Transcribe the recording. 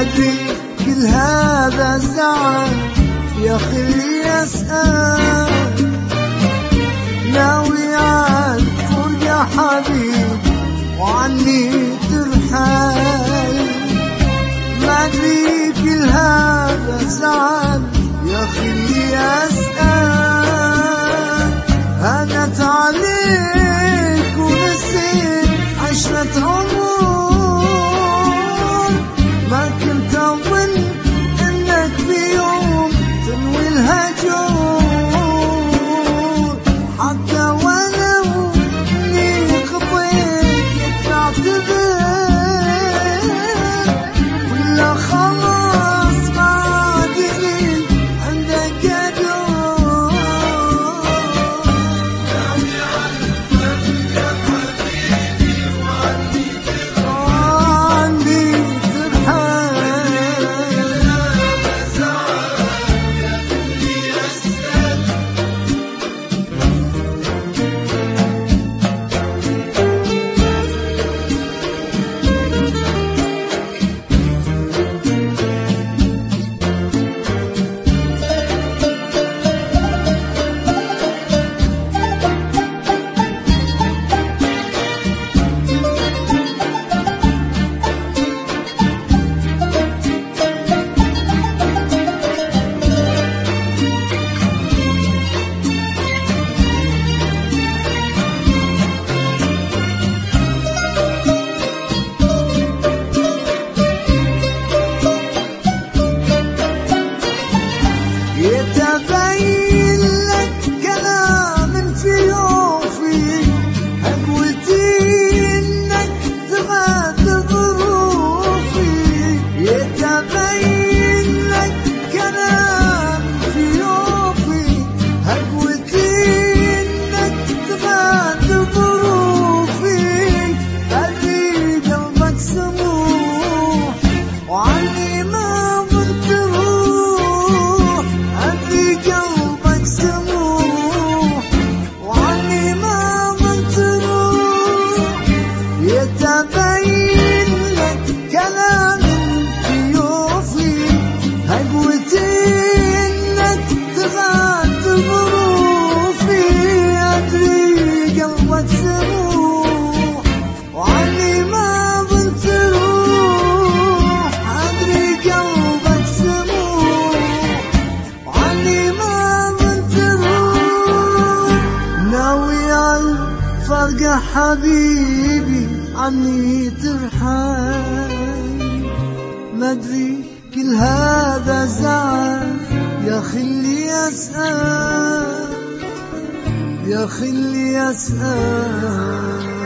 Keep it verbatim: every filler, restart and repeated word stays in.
أدري كل هذا زعل يا خلي أسأل، ناوي على الفرقة حبيبي وعني ترحل. ما أدري كل هذا زعل يا خلي أسأل، هانت عليك ونسيت عشرة عمر، ما كنت أظن إنك في يوم تنوي الهجور، حتى ولو إني خطيت تعتذر، ولا خلاص ما أدري عندك قدور. يتبين لك كلام في يوفي هقولتي انك تغاد ظروفي، يتبين لك كلام في يوفي هقولتي انك تغاد ظروفي، ادري قلبك سموح وعني ما ظنت روح، أدري قلبك سموح وعني ما ظنت روح، يتبين لك كلام في يوفي هقوتي إنك تغاد ظروفي، أدري قلبك سموح وعني ما ظنت روح، أدري قلبك سموح وعني ما ظنت روح، ناوي على الفرقة حبيبي عني ترحل. ما أدري كل هذا زعل يا خلي أسأل، يا خلي أسأل.